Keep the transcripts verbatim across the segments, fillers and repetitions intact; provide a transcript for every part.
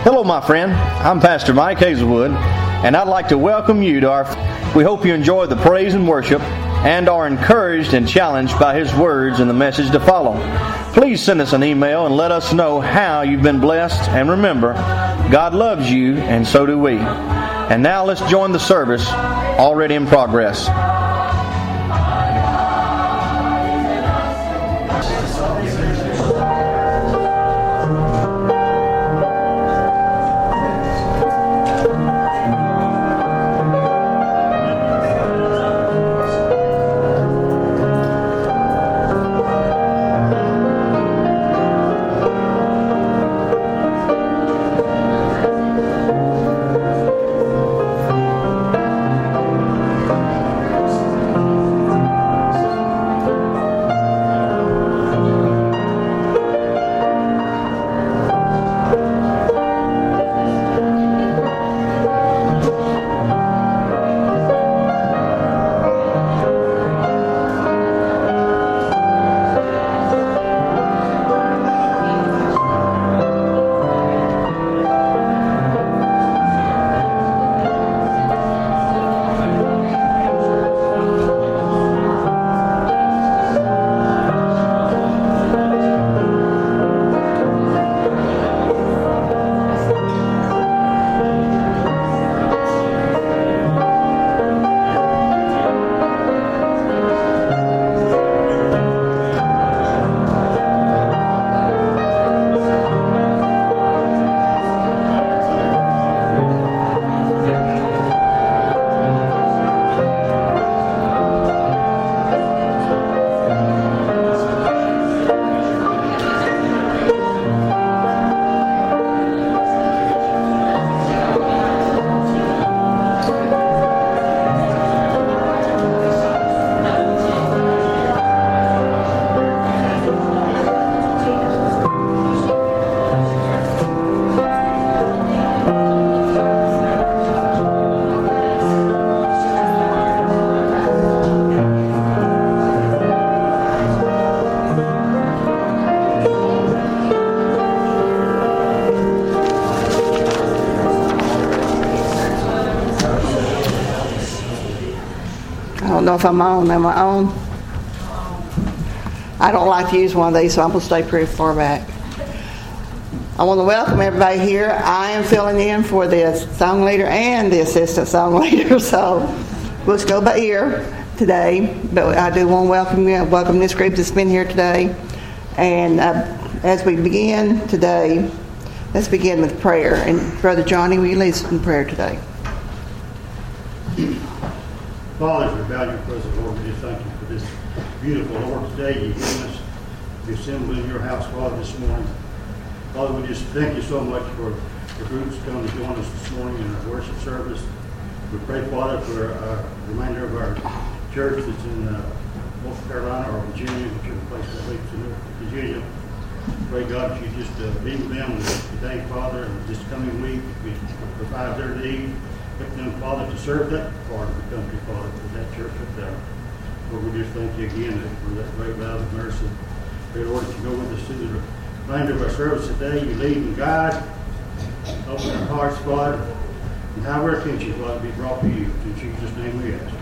Hello, my friend. I'm Pastor Mike Hazelwood, and I'd like to welcome you to our... We hope you enjoy the praise and worship and are encouraged and challenged by His words and the message to follow. Please send us an email and let us know how you've been blessed. And remember, God loves you, and so do we. And now let's join the service already in progress. I don't know if I'm on. Am I on? I don't like to use one of these, so I'm going to stay pretty far back. I want to welcome everybody here. I am filling in for the song leader and the assistant song leader, so we'll just go by ear today. But I do want to welcome you, welcome this group that's been here today. And uh, as we begin today, let's begin with prayer. And Brother Johnny, will you lead us in prayer today? Father, as we bow your presence, Lord, we just thank you for this beautiful Lord today you've given us to be assembled in your house, Father, this morning. Father, we just thank you so much for the groups coming to join us this morning in our worship service. We pray, Father, for uh, the remainder of our church that's in uh, North Carolina or Virginia, whichever place that leads to North Virginia. Pray, God, that you just uh, be with them today, Father, and this coming week. We provide their need. Help them, Father, to serve that part of the country, Father, for that church up there. Lord, we just thank you again for that great love and mercy. Pray, Lord, that you go with us through the remainder of our service today. You lead and guide. Open our hearts, Father, and have our attention, Father, be brought to you. In Jesus' name we ask.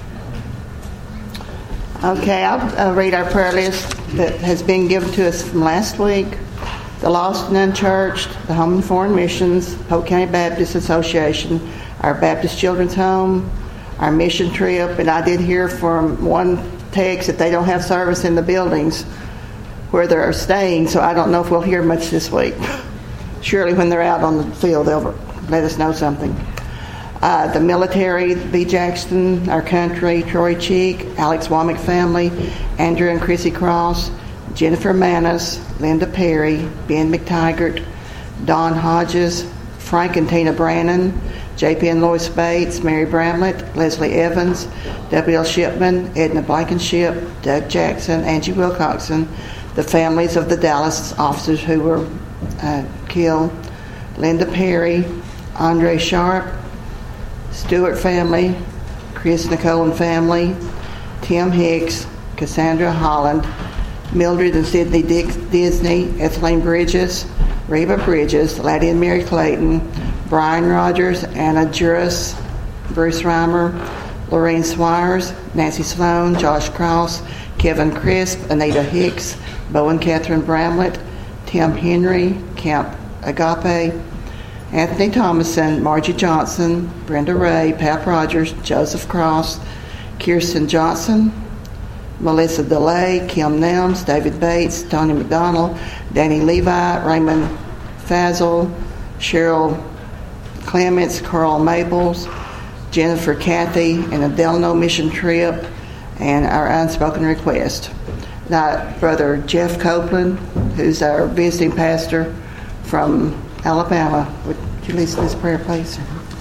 Okay, I'll uh, read our prayer list that has been given to us from last week. The Lost and Unchurched, the Home and Foreign Missions, Polk County Baptist Association, our Baptist Children's Home, our mission trip, and I did hear from one text that they don't have service in the buildings where they're staying, so I don't know if we'll hear much this week. Surely when they're out on the field, they'll let us know something. Uh, the military, B. Jackson, our country, Troy Cheek, Alex Womack family, Andrew and Chrissy Cross, Jennifer Manis, Linda Perry, Ben McTaggart, Don Hodges, Frank and Tina Brannon, J P and Lois Bates, Mary Bramlett, Leslie Evans, W L Shipman, Edna Blankenship, Doug Jackson, Angie Wilcoxon, the families of the Dallas officers who were uh, killed, Linda Perry, Andre Sharp, Stewart family, Chris Nicole and family, Tim Hicks, Cassandra Holland, Mildred and Sidney Dick Disney, Ethelene Bridges, Reba Bridges, Laddie and Mary Clayton, Brian Rogers, Anna Juris, Bruce Reimer, Lorraine Swires, Nancy Sloan, Josh Cross, Kevin Crisp, Anita Hicks, Bo and Catherine Bramlett, Tim Henry, Camp Agape, Anthony Thomason, Margie Johnson, Brenda Ray, Pap Rogers, Joseph Cross, Kirsten Johnson, Melissa DeLay, Kim Nelms, David Bates, Tony McDonald, Danny Levi, Raymond Fazel, Cheryl Clements, Carl Maples, Jennifer Cathy, and the Delano Mission Trip, and our unspoken request. Now, Brother Jeff Copeland, who's our visiting pastor from Alabama, would you listen to this prayer, please?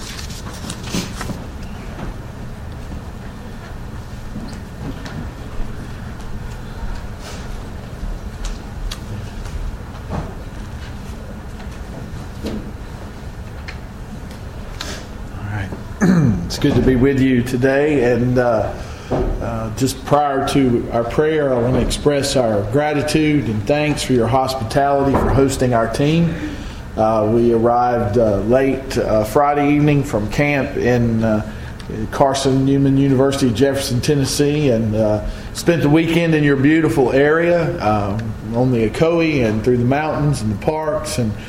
It's good to be with you today, and uh, uh, just prior to our prayer, I want to express our gratitude and thanks for your hospitality for hosting our team. Uh, we arrived uh, late uh, Friday evening from camp in uh, Carson Newman University, Jefferson, Tennessee, and uh, spent the weekend in your beautiful area uh, on the Ocoee and through the mountains and the parks, and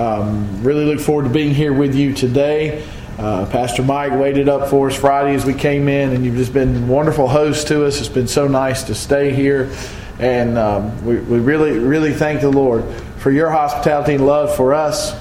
um, really look forward to being here with you today. Uh, Pastor Mike waited up for us Friday as we came in, and you've just been wonderful hosts to us. It's been so nice to stay here, and um, we, we really, really thank the Lord for your hospitality and love for us.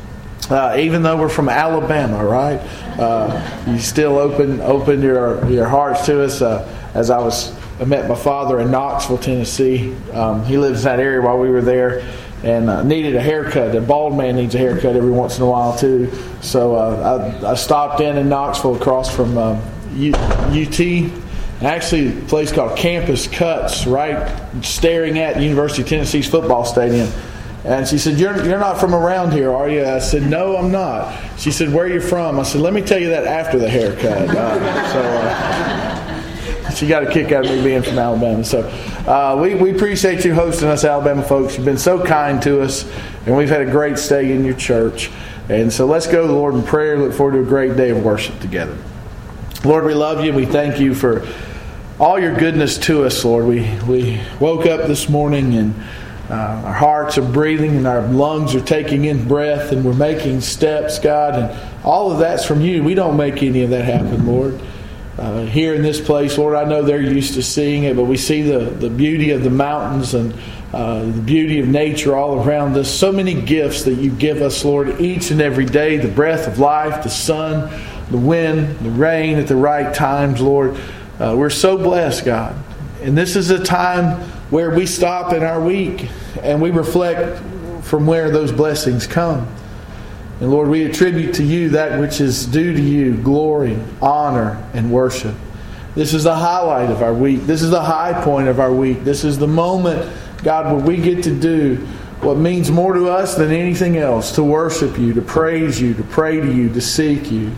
Uh, even though we're from Alabama, right? Uh, you still open open your your hearts to us. Uh, as I was, I met my father in Knoxville, Tennessee. Um, he lives in that area while we were there. And uh, needed a haircut. A bald man needs a haircut every once in a while too. So uh, I, I stopped in in Knoxville, across from uh, U, UT. Actually, a place called Campus Cuts, right, staring at University of Tennessee's football stadium. And she said, "You're you're not from around here, are you?" I said, "No, I'm not." She said, "Where are you from?" I said, "Let me tell you that after the haircut." Uh, so. Uh, She got a kick out of me being from Alabama. So uh, we, we appreciate you hosting us, Alabama folks. You've been so kind to us, and we've had a great stay in your church. And so let's go to the Lord in prayer. Look forward to a great day of worship together. Lord, we love you. We thank you for all your goodness to us, Lord. We, we woke up this morning, and uh, our hearts are breathing, and our lungs are taking in breath, and we're making steps, God. And all of that's from you. We don't make any of that happen, Lord. Uh, here in this place, Lord, I know they're used to seeing it, but we see the, the beauty of the mountains and uh, the beauty of nature all around us. So many gifts that you give us, Lord, each and every day. The breath of life, the sun, the wind, the rain at the right times, Lord. Uh, we're so blessed, God. And this is a time where we stop in our week and we reflect from where those blessings come. And Lord, we attribute to you that which is due to you, glory, honor, and worship. This is the highlight of our week. This is the high point of our week. This is the moment, God, where we get to do what means more to us than anything else, to worship you, to praise you, to pray to you, to seek you.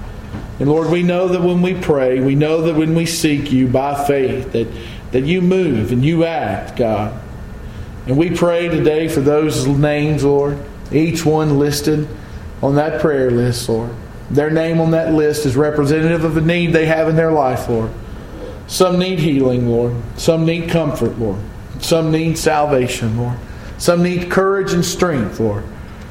And Lord, we know that when we pray, we know that when we seek you by faith, that, that you move and you act, God. And we pray today for those names, Lord, each one listed on that prayer list, Lord. Their name on that list is representative of a need they have in their life, Lord. Some need healing, Lord. Some need comfort, Lord. Some need salvation, Lord. Some need courage and strength, Lord.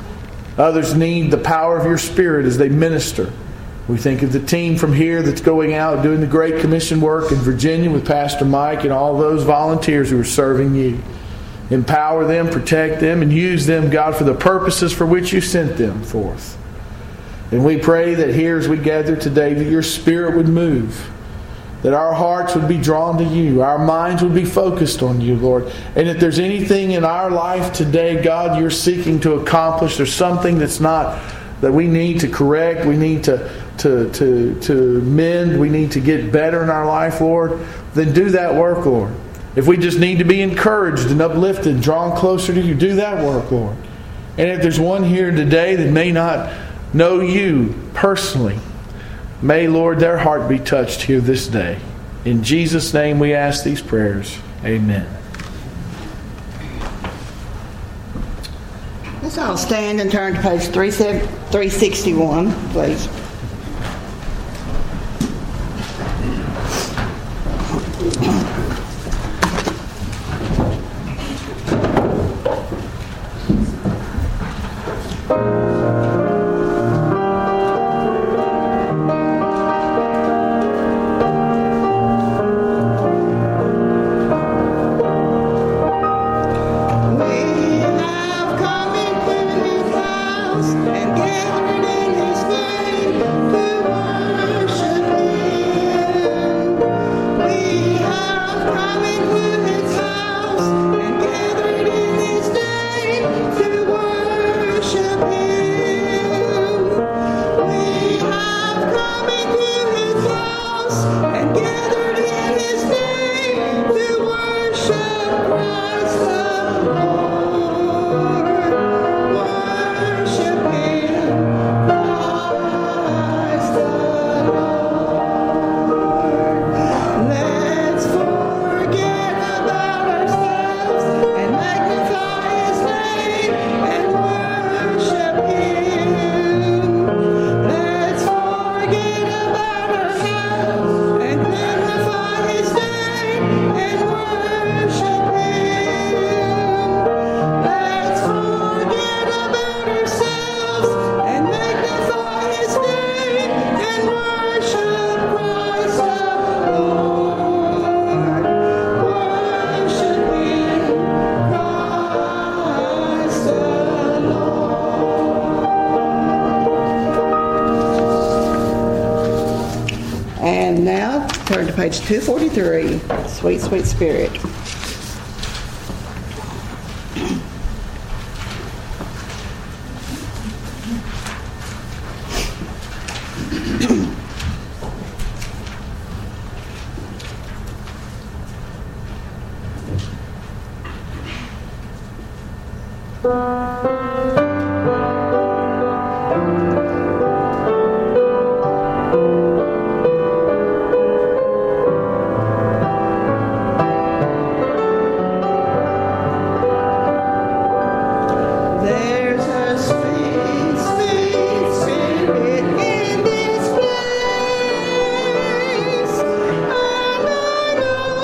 Others need the power of your Spirit as they minister. We think of the team from here that's going out doing the Great Commission work in Virginia with Pastor Mike and all those volunteers who are serving you. Empower them, protect them, and use them, God, for the purposes for which you sent them forth. And we pray that here as we gather today, that your Spirit would move, that our hearts would be drawn to you, our minds would be focused on you, Lord. And if there's anything in our life today, God, you're seeking to accomplish, there's something that's not, that we need to correct, we need to, to, to, to mend, we need to get better in our life, Lord, then do that work, Lord. If we just need to be encouraged and uplifted, drawn closer to you, do that work, Lord. And if there's one here today that may not know you personally, may, Lord, their heart be touched here this day. In Jesus' name we ask these prayers. Amen. Let's all stand and turn to page three sixty-one, please. And now, turn to page two forty-three, Sweet, Sweet Spirit.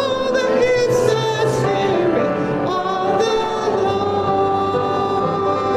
Spirit of the Lord.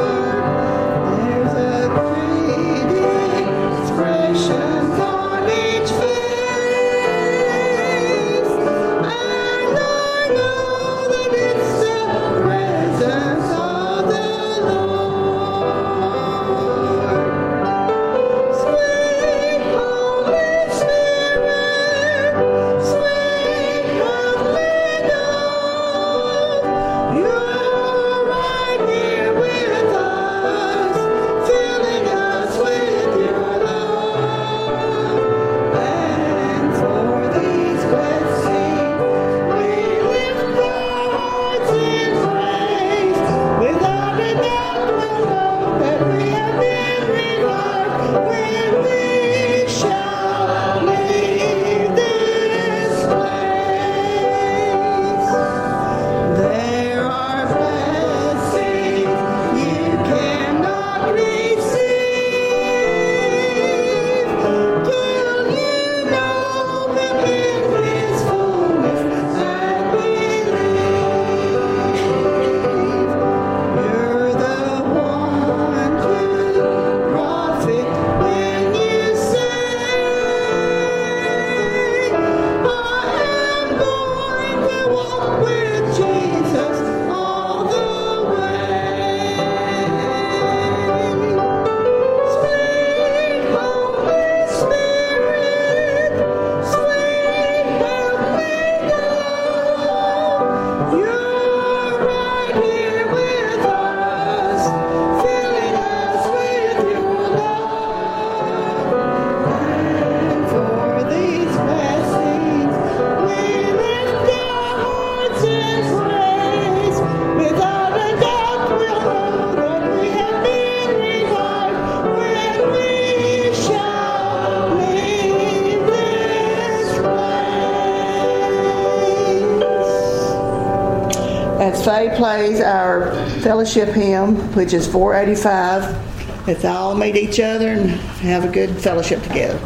Ray plays our fellowship hymn, which is four eighty-five. Let's all meet each other and have a good fellowship together.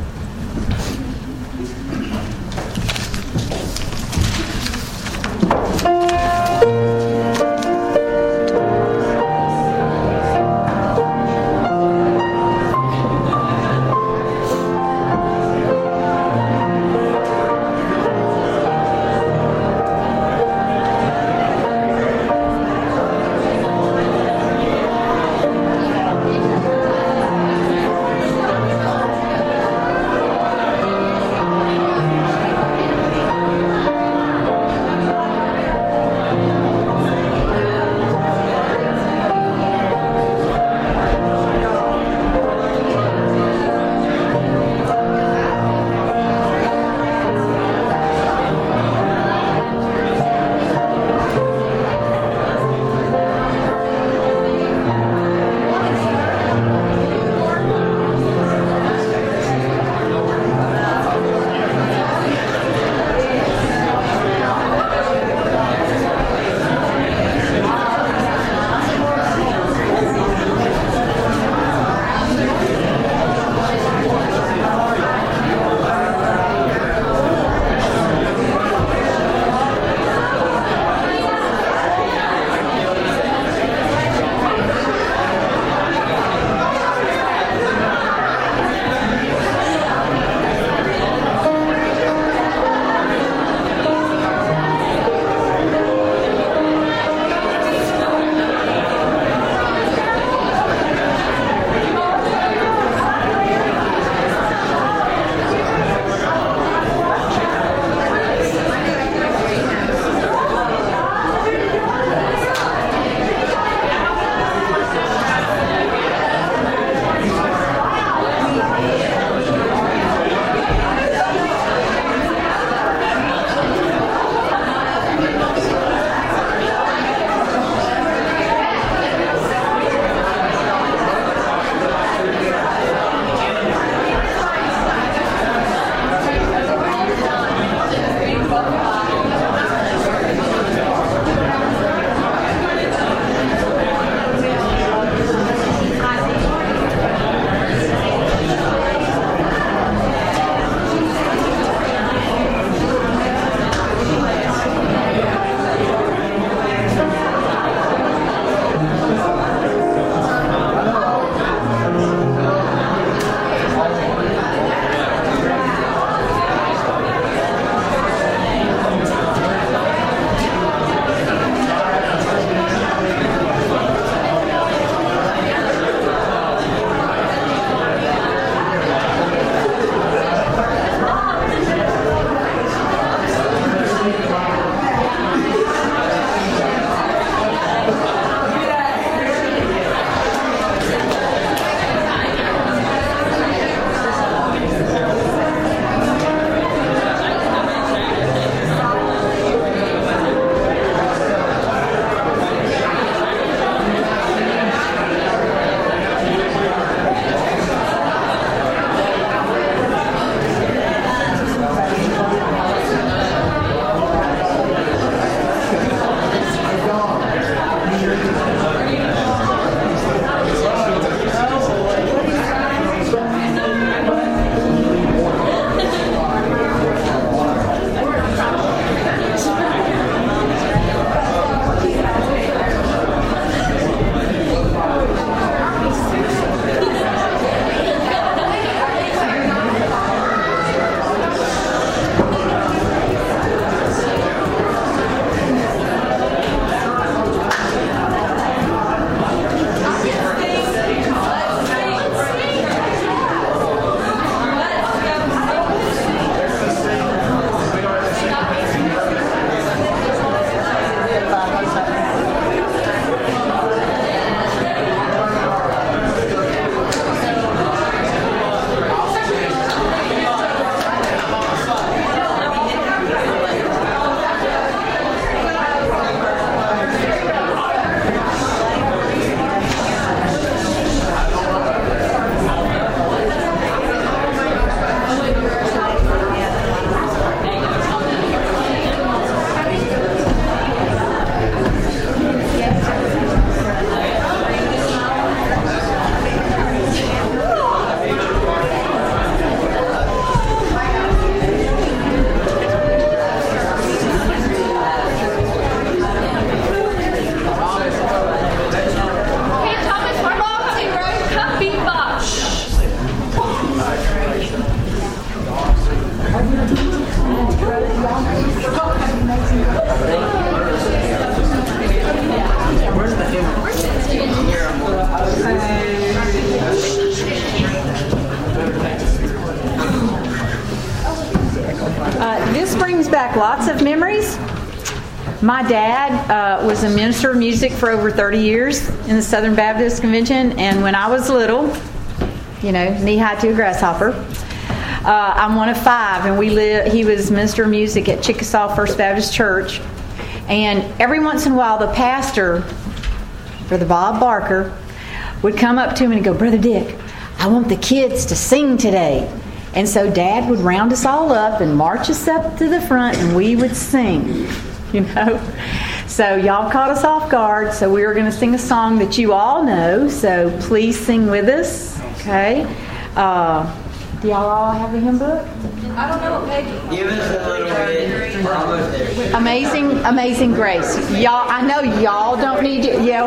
back lots of memories. My dad uh, was a minister of music for over thirty years in the Southern Baptist Convention, and when I was little, you know, knee-high to a grasshopper, uh, I'm one of five, and we live. He was minister of music at Chickasaw First Baptist Church, and every once in a while, the pastor, Brother Bob Barker, would come up to him and go, "Brother Dick, I want the kids to sing today." And so Dad would round us all up and march us up to the front, and we would sing. You know, so y'all caught us off guard. So we were going to sing a song that you all know. So please sing with us. Okay. Uh, do y'all all have a hymn book? I don't know what page. Give us a little bit. We're almost there. Amazing, Amazing Grace. Y'all, I know y'all don't need to. Yeah.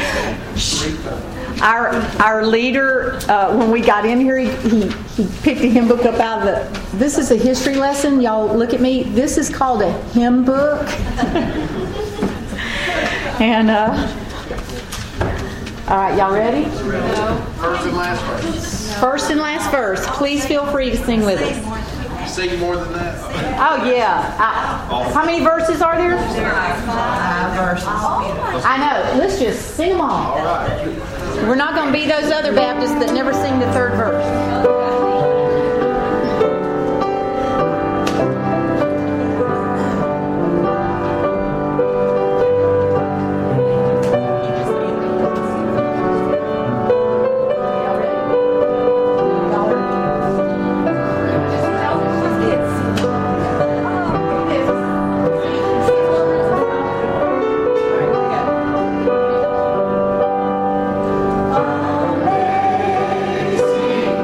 Our our leader, uh, when we got in here, he, he he picked a hymn book up out of the. This is a history lesson. Y'all look at me. This is called a hymn book. And uh, all right, y'all ready? First and last verse. First and last verse. Please feel free to sing with us. Sing more than that. Oh yeah. I, how many verses are there? Five verses. I know. Let's just sing them all. All right. We're not going to be those other Baptists that never sing the third verse. Amazing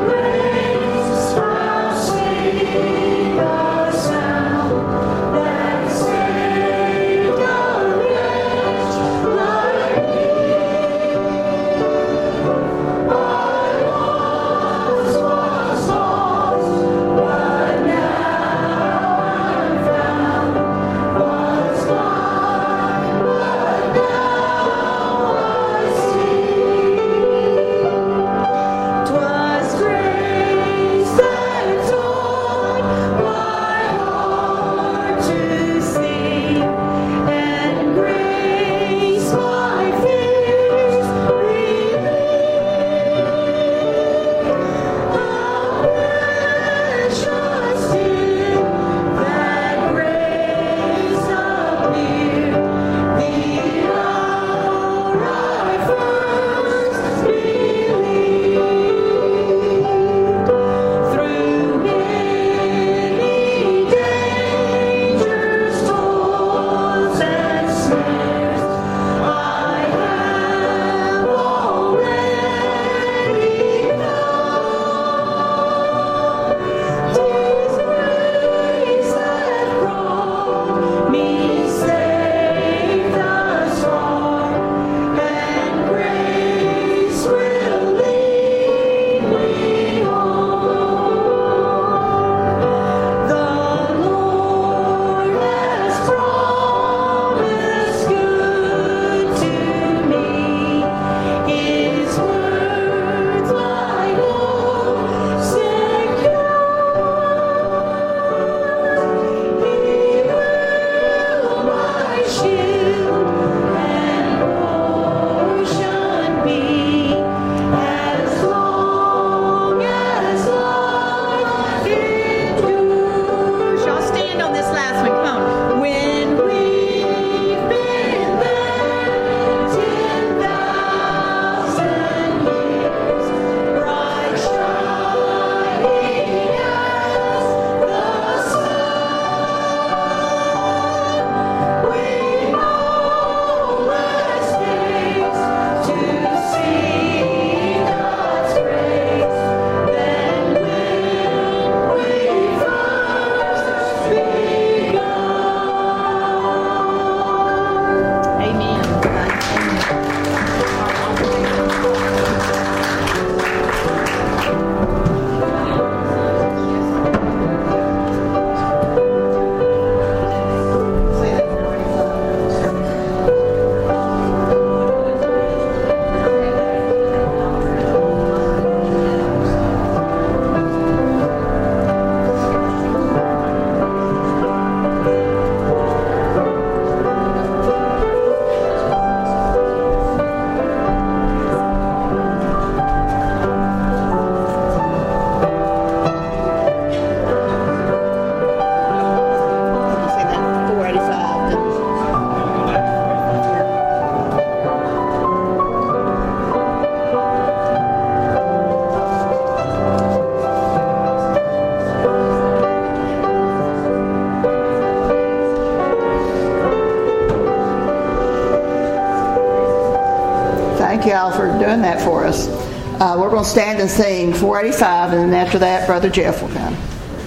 Thank you all for doing that for us. Uh, we're going to stand and sing four eighty-five, and then after that, Brother Jeff will come.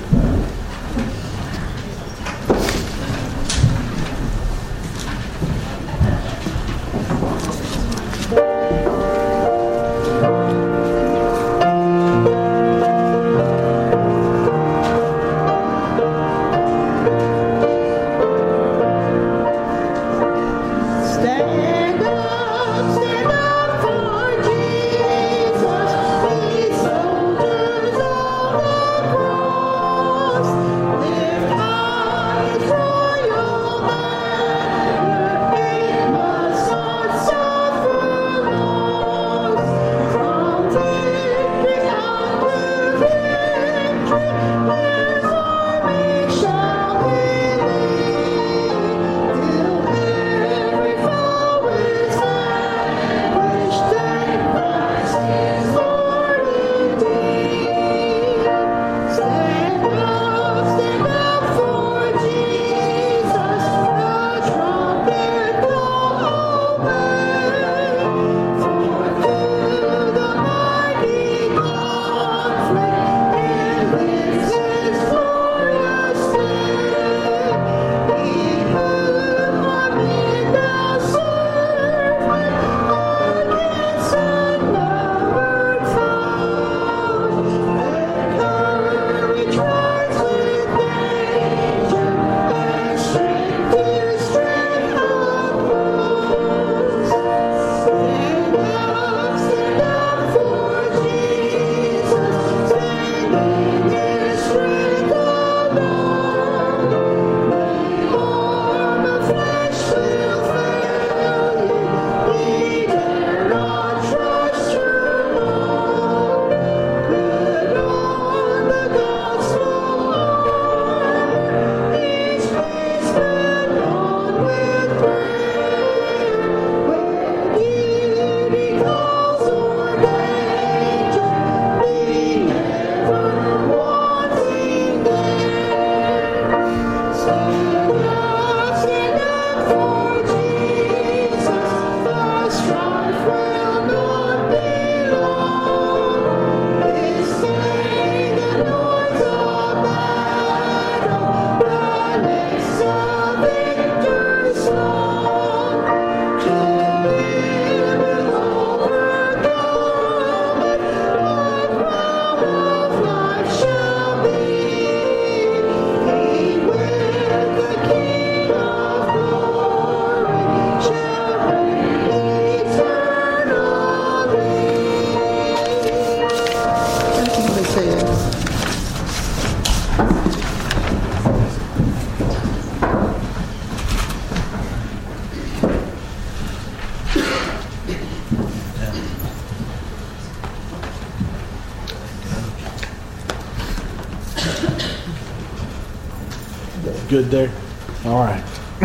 Good there? All right.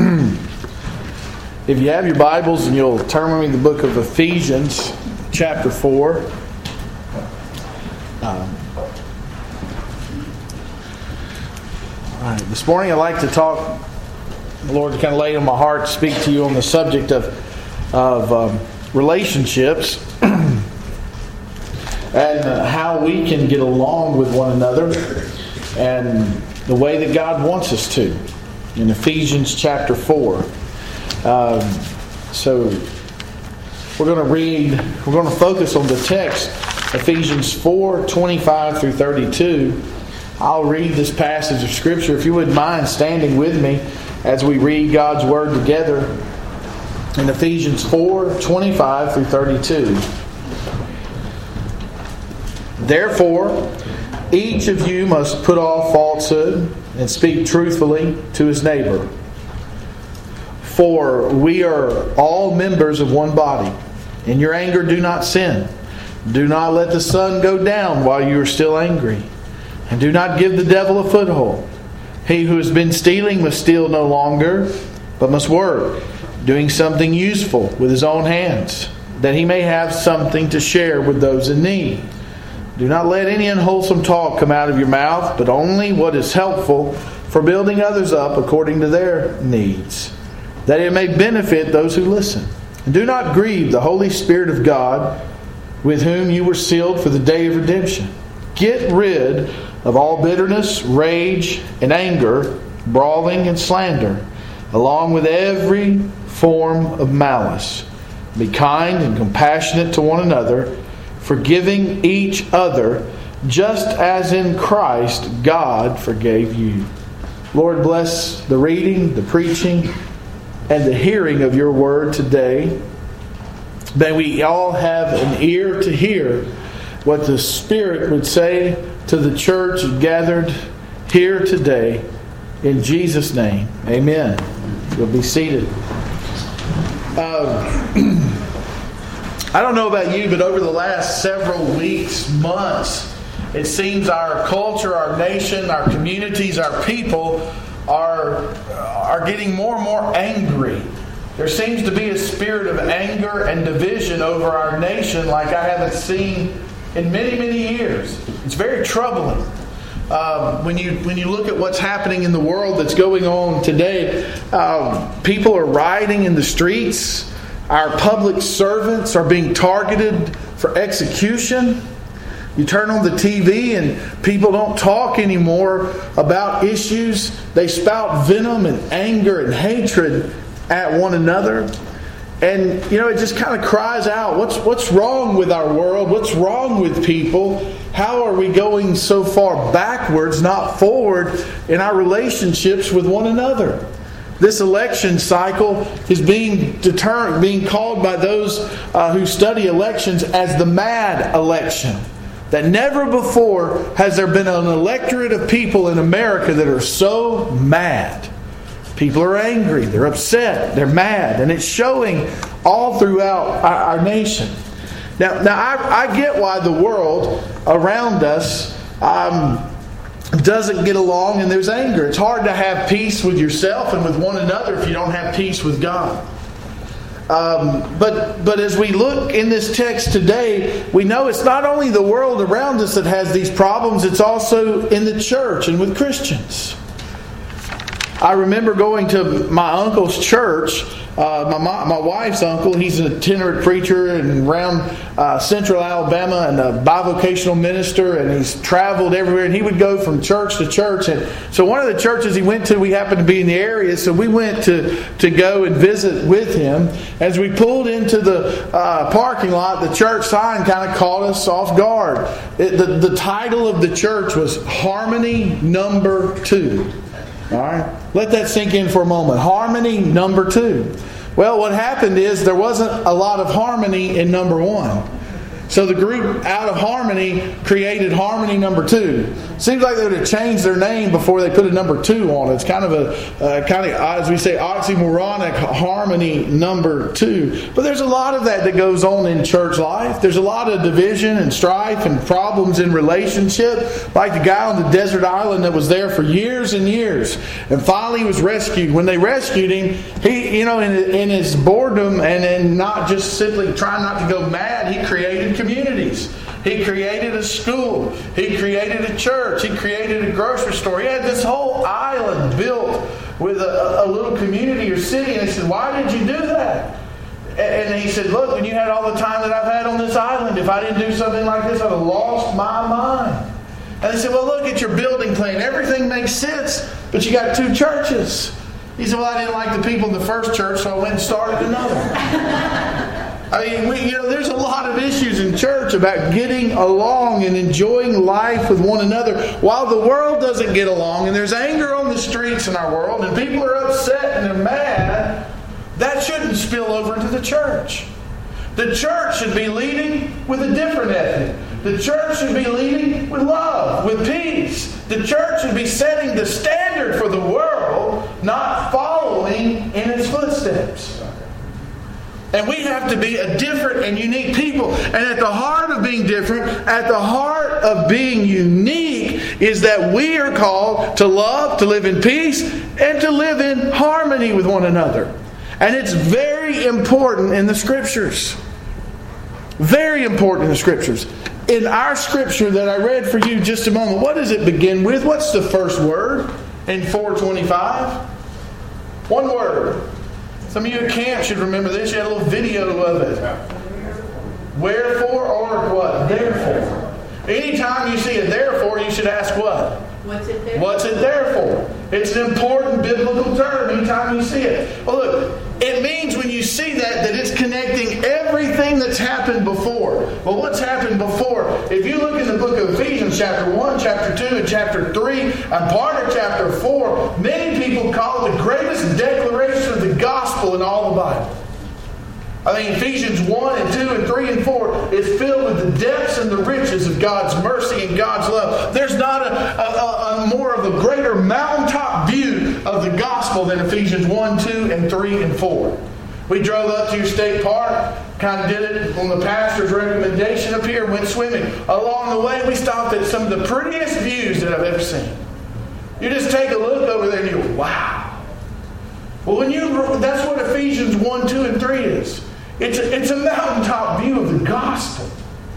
If you have your Bibles and you'll turn with me to the book of Ephesians, chapter four. Um, all right. This morning I'd like to talk, the Lord kind of laid on my heart to speak to you on the subject of, of um, relationships and uh, how we can get along with one another and the way that God wants us to, in Ephesians chapter four. Um, so we're going to read, we're going to focus on the text, Ephesians four, twenty-five through thirty-two. I'll read this passage of Scripture. If you wouldn't mind standing with me as we read God's Word together in Ephesians four, twenty-five through thirty-two. Therefore, each of you must put off falsehood and speak truthfully to his neighbor. For we are all members of one body. In your anger do not sin. Do not let the sun go down while you are still angry. And do not give the devil a foothold. He who has been stealing must steal no longer, but must work, doing something useful with his own hands, that he may have something to share with those in need. Do not let any unwholesome talk come out of your mouth, but only what is helpful for building others up according to their needs, that it may benefit those who listen. And do not grieve the Holy Spirit of God, with whom you were sealed for the day of redemption. Get rid of all bitterness, rage, and anger, brawling and slander, along with every form of malice. Be kind and compassionate to one another, forgiving each other, just as in Christ God forgave you. Lord, bless the reading, the preaching, and the hearing of your word today. May we all have an ear to hear what the Spirit would say to the church gathered here today. In Jesus' name, amen. You'll be seated. Uh, I don't know about you, but over the last several weeks, months, it seems our culture, our nation, our communities, our people are, are getting more and more angry. There seems to be a spirit of anger and division over our nation like I haven't seen in many, many years. It's very troubling. Um, when you when you look at what's happening in the world that's going on today, um, people are rioting in the streets. Our public servants are being targeted for execution. You turn on the T V and people don't talk anymore about issues. They spout venom and anger and hatred at one another. And, you know, it just kind of cries out, what's what's wrong with our world? What's wrong with people? How are we going so far backwards, not forward, in our relationships with one another? This election cycle is being determined, being called by those uh, who study elections as the mad election. That never before has there been an electorate of people in America that are so mad. People are angry, they're upset, they're mad, and it's showing all throughout our, our nation. Now, now I, I get why the world around us um, doesn't get along and there's anger. It's hard to have peace with yourself and with one another if you don't have peace with God. Um, but but as we look in this text today, we know it's not only the world around us that has these problems, it's also in the church and with Christians. I remember going to my uncle's church, uh, my my wife's uncle. He's an itinerant preacher and around uh, Central Alabama and a bivocational minister, and he's traveled everywhere. And he would go from church to church. And so one of the churches he went to, we happened to be in the area, so we went to to go and visit with him. As we pulled into the uh, parking lot, the church sign kind of caught us off guard. It, the the title of the church was Harmony Number Two. All right, let that sink in for a moment. Harmony number two. Well, what happened is there wasn't a lot of harmony in number one. So the group out of harmony created harmony number two. Seems like they would have changed their name before they put a number two on it. It's kind of a uh, kind of, as we say, oxymoronic harmony number two. But there's a lot of that that goes on in church life. There's a lot of division and strife and problems in relationship. Like the guy on the desert island that was there for years and years, and finally he was rescued. When they rescued him, he, you know, in, in his boredom and in not just simply trying not to go mad, he created communities. He created a school. He created a church. He created a grocery store. He had this whole island built with a, a little community or city. And they said, why did you do that? And he said, look, when you had all the time that I've had on this island, if I didn't do something like this, I'd have lost my mind. And they said, well, look at your building plan. Everything makes sense, but you got two churches. He said, well, I didn't like the people in the first church, so I went and started another. I mean, we, you know, there's a lot of issues in church about getting along and enjoying life with one another while the world doesn't get along, and there's anger on the streets in our world and people are upset and they're mad. That shouldn't spill over into the church. The church should be leading with a different ethic. The church should be leading with love, with peace. The church should be setting the standard for the world, not following in its footsteps. And we have to be a different and unique people. And at the heart of being different, at the heart of being unique, is that we are called to love, to live in peace, and to live in harmony with one another. And it's very important in the Scriptures. Very important in the Scriptures. In our Scripture that I read for you just a moment, what does it begin with? What's the first word in four twenty-five? One word. Some of you at camp should remember this. You had a little video of it. Wherefore or what? Therefore. Anytime you see a therefore, you should ask what? What's it there? What's it there for? It's an important biblical term anytime you see it. Well, look, it means when you see that, that it's connecting everything that's happened before. Well, what's happened before? If you look in the book of Ephesians, chapter one, chapter two, and chapter three, and part of chapter four, many people call it the greatest declaration of the gospel in all the Bible. I think Ephesians one and two and three and four is filled with the depths and the riches of God's mercy and God's love. There's not a, a, a more of a greater mountaintop view of the gospel than Ephesians one, two, and three and four. We drove up to your state park, kind of did it on the pastor's recommendation up here, went swimming. Along the way, we stopped at some of the prettiest views that I've ever seen. You just take a look over there and you go, wow. Well, when you that's what Ephesians one, two, and three is. It's a, it's a mountaintop view of the gospel.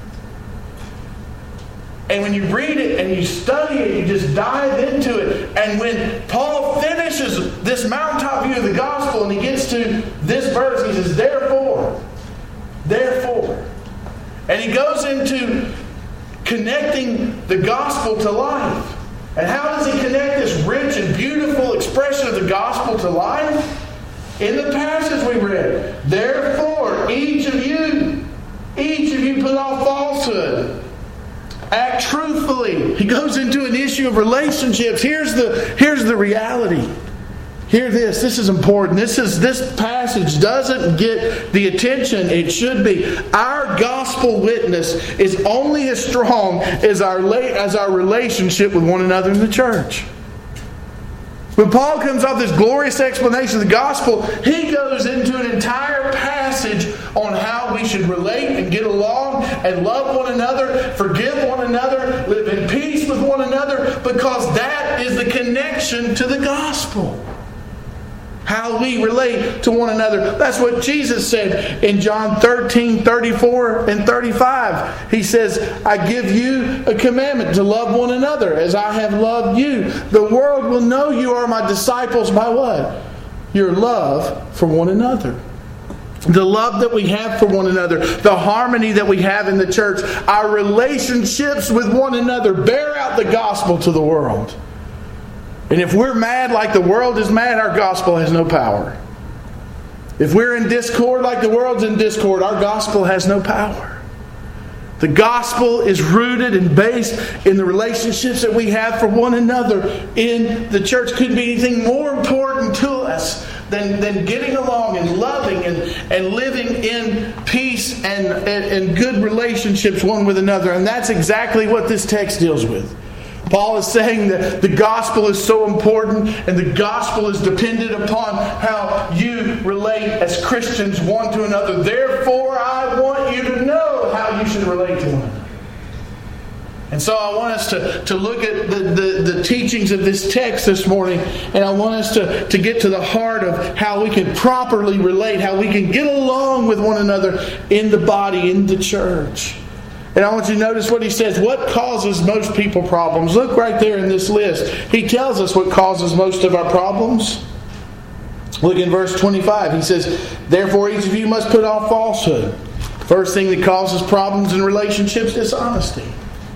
And when you read it and you study it, you just dive into it. And when Paul finishes this mountaintop view of the gospel and he gets to this verse, he says, therefore, therefore. And he goes into connecting the gospel to life. And how does he connect this rich and beautiful expression of the gospel to life? In the passage we read, therefore, each of you, each of you put off falsehood. Act truthfully. He goes into an issue of relationships. Here's the, here's the reality. Hear this. This is important. This is this passage doesn't get the attention it should be. Our gospel witness is only as strong as our as our relationship with one another in the church. When Paul comes off this glorious explanation of the gospel, he goes into an entire passage on how we should relate and get along and love one another, forgive one another, live in peace with one another, because that is the connection to the gospel. How we relate to one another. That's what Jesus said in John thirteen, thirty-four and thirty-five. He says, I give you a commandment to love one another as I have loved you. The world will know you are my disciples by what? Your love for one another. The love that we have for one another. The harmony that we have in the church. Our relationships with one another bear out the gospel to the world. And if we're mad like the world is mad, our gospel has no power. If we're in discord like the world's in discord, our gospel has no power. The gospel is rooted and based in the relationships that we have for one another in the church. Couldn't be anything more important to us than, than getting along and loving and, and living in peace and, and, and good relationships one with another. And that's exactly what this text deals with. Paul is saying that the gospel is so important and the gospel is dependent upon how you relate as Christians one to another. Therefore, I want you to know how you should relate to one another. And so I want us to, to look at the, the, the teachings of this text this morning, and I want us to, to get to the heart of how we can properly relate, how we can get along with one another in the body, in the church. And I want you to notice what he says. What causes most people problems? Look right there in this list. He tells us what causes most of our problems. Look in verse twenty-five. He says, therefore each of you must put off falsehood. First thing that causes problems in relationships, dishonesty.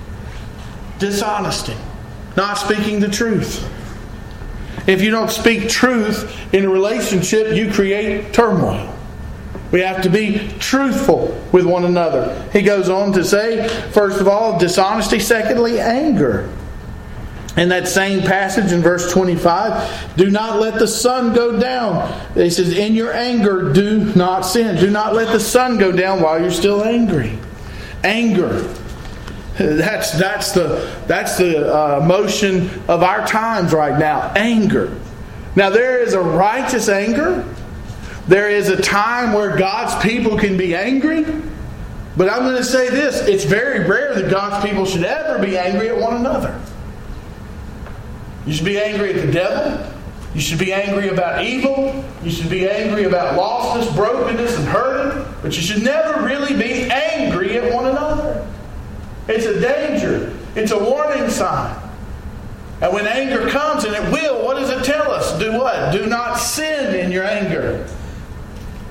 Dishonesty. Not speaking the truth. If you don't speak truth in a relationship, you create turmoil. We have to be truthful with one another. He goes on to say, first of all, dishonesty. Secondly, anger. In that same passage in verse twenty-five, do not let the sun go down. He says, in your anger, do not sin. Do not let the sun go down while you're still angry. Anger. That's that's the that's the uh, emotion of our times right now. Anger. Now there is a righteous anger. There is a time where God's people can be angry. But I'm going to say this. It's very rare that God's people should ever be angry at one another. You should be angry at the devil. You should be angry about evil. You should be angry about lostness, brokenness, and hurting. But you should never really be angry at one another. It's a danger. It's a warning sign. And when anger comes, and it will, what does it tell us? Do what? Do not sin in your anger.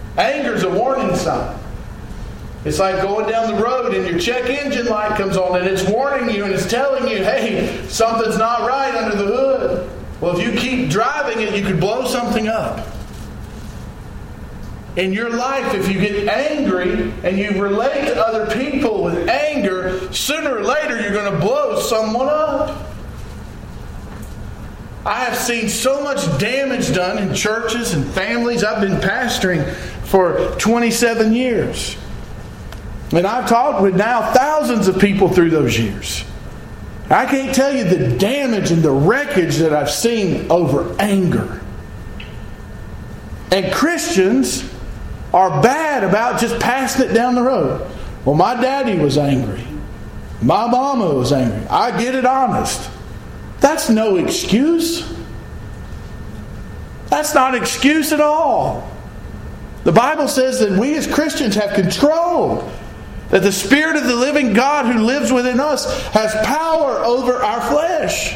Anger is a warning sign. It's like going down the road and your check engine light comes on and it's warning you and it's telling you, hey, something's not right under the hood. Well, if you keep driving it, you could blow something up. In your life, if you get angry and you relate to other people with anger, sooner or later you're going to blow someone up. I have seen so much damage done in churches and families. I've been pastoring for twenty-seven years. And I've talked with now thousands of people through those years. I can't tell you the damage and the wreckage that I've seen over anger. And Christians are bad about just passing it down the road. Well, my daddy was angry. My mama was angry. I get it honest. That's no excuse. That's not an excuse at all. The Bible says that we as Christians have control. That the Spirit of the living God who lives within us has power over our flesh.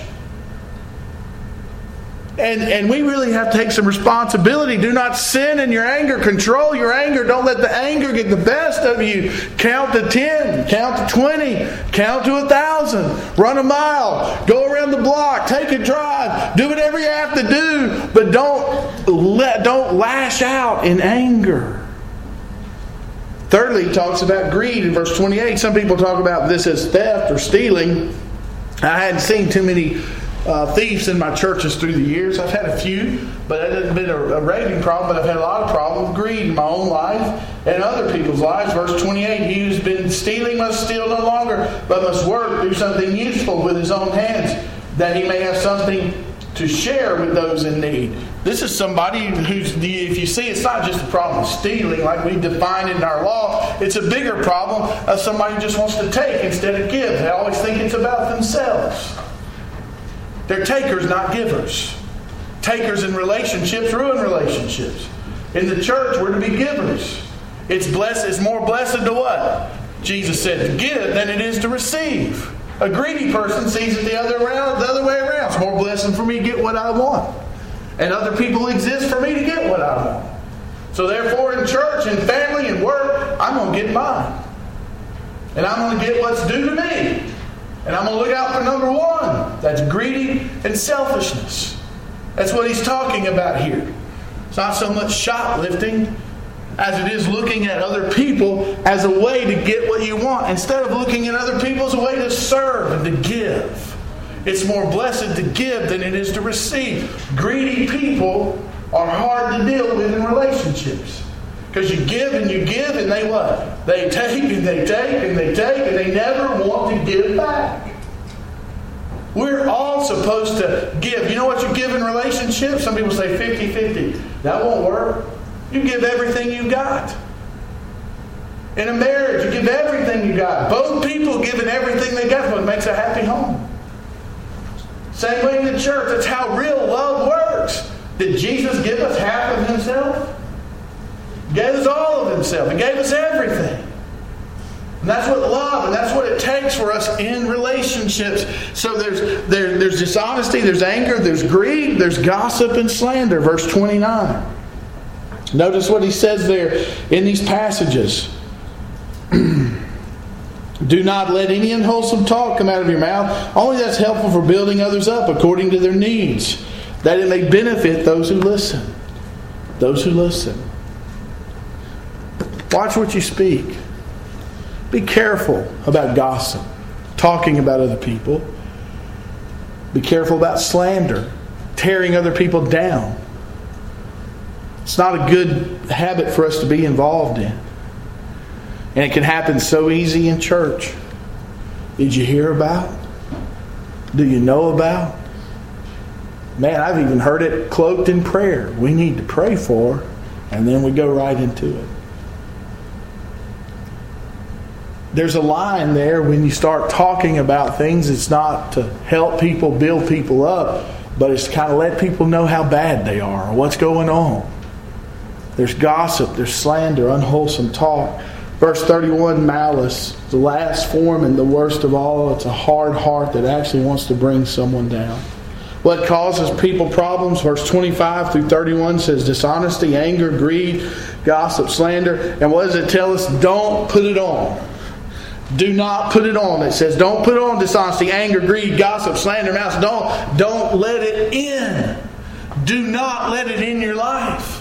And, and we really have to take some responsibility. Do not sin in your anger. Control your anger. Don't let the anger get the best of you. Count to ten. Count to twenty. Count to a thousand. Run a mile. Go around the block. Take a drive. Do whatever you have to do. But don't, let, don't lash out in anger. Thirdly, he talks about greed in verse twenty-eight. Some people talk about this as theft or stealing. I hadn't seen too many Uh, thieves in my churches through the years. I've had a few, but it hasn't been a, a raving problem, but I've had a lot of problems with greed in my own life and other people's lives. Verse twenty-eight, he who's been stealing must steal no longer, but must work, do something useful with his own hands, that he may have something to share with those in need. This is somebody who's, if you see, it's not just a problem of stealing like we define it in our law. It's a bigger problem of somebody who just wants to take instead of give. They always think it's about themselves. They're takers, not givers. Takers in relationships ruin relationships. In the church, we're to be givers. It's blessed. It's more blessed to what? Jesus said to give than it is to receive. A greedy person sees it the other around, the other way around. It's more blessing for me to get what I want. And other people exist for me to get what I want. So therefore, in church, in family, in work, I'm going to get mine. And I'm going to get what's due to me. And I'm going to look out for number one. That's greedy and selfishness. That's what he's talking about here. It's not so much shoplifting as it is looking at other people as a way to get what you want. Instead of looking at other people as a way to serve and to give. It's more blessed to give than it is to receive. Greedy people are hard to deal with in relationships. Because you give and you give and they what? They take and they take and they take and they never want to give back. We're all supposed to give. You know what you give in relationships? Some people say fifty-fifty. That won't work. You give everything you got. In a marriage, you give everything you got. Both people giving everything they got is what makes a happy home. Same way in the church. That's how real love works. Did Jesus give us half of himself? He gave us all of himself. He gave us everything. And that's what love, and that's what it takes for us in relationships. So there's there, there's dishonesty, there's anger, there's greed, there's gossip and slander. Verse twenty-nine. Notice what he says there in these passages. Do not let any unwholesome talk come out of your mouth. Only that's helpful for building others up according to their needs, that it may benefit those who listen. Those who listen. Watch what you speak. Be careful about gossip, talking about other people. Be careful about slander, tearing other people down. It's not a good habit for us to be involved in. And it can happen so easy in church. Did you hear about? Do you know about? Man, I've even heard it cloaked in prayer. We need to pray for, and then we go right into it. There's a line there when you start talking about things. It's not to help people, build people up, but it's to kind of let people know how bad they are or what's going on. There's gossip, there's slander, unwholesome talk. Verse thirty-one, malice, the last form and the worst of all. It's a hard heart that actually wants to bring someone down. What causes people problems? Verse twenty-five through thirty-one says dishonesty, anger, greed, gossip, slander. And what does it tell us? Don't put it on. Do not put it on. It says don't put on dishonesty, anger, greed, gossip, slander, malice. Don't, don't let it in. Do not let it in your life.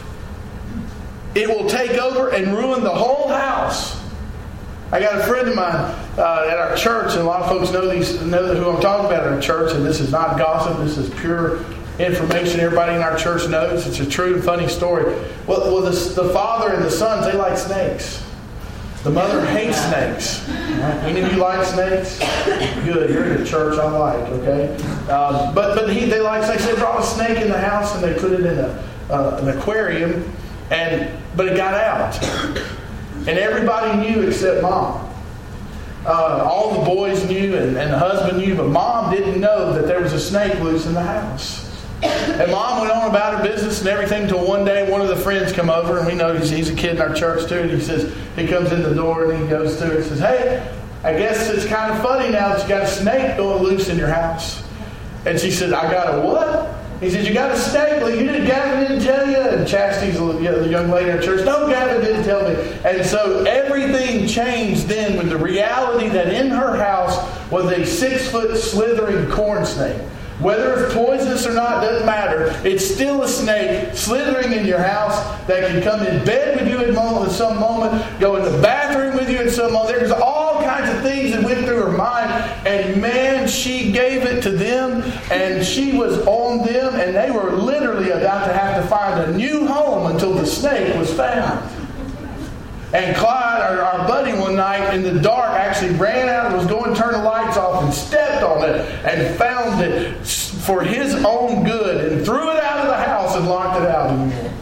It will take over and ruin the whole house. I got a friend of mine uh, at our church, and a lot of folks know these know who I'm talking about in our church, and this is not gossip. This is pure information everybody in our church knows. It's a true and funny story. Well, well the, the father and the sons, they like snakes. The mother hates snakes. Any of you like snakes? Good. You're in a church I like, okay? Um, but but he, they like snakes. They brought a snake in the house and they put it in a, uh, an aquarium, and but it got out. And everybody knew except Mom. Uh, all the boys knew and, and the husband knew, but Mom didn't know that there was a snake loose in the house. And Mom went on about her business and everything until one day one of the friends come over, and we know he's, he's a kid in our church too, and he says, he comes in the door and he goes to her and says, hey, I guess it's kind of funny now that you got a snake going loose in your house. And she said, I got a what? He said, you got a snake. Well, you didn't, Gavin didn't tell you. And Chastity's the young lady in our church. No, Gavin didn't tell me. And so everything changed then with the reality that in her house was a six-foot slithering corn snake. Whether it's poisonous or not, doesn't matter. It's still a snake slithering in your house that can come in bed with you at some moment, go in the bathroom with you at some moment. There's all kinds of things that went through her mind. And man, she gave it to them, and she was on them, and they were literally about to have to find a new home until the snake was found. And Clyde, our, our buddy, one night in the dark actually ran out and was going to turn the lights off and stepped on it and found it for his own good and threw it out of the house and locked it out again.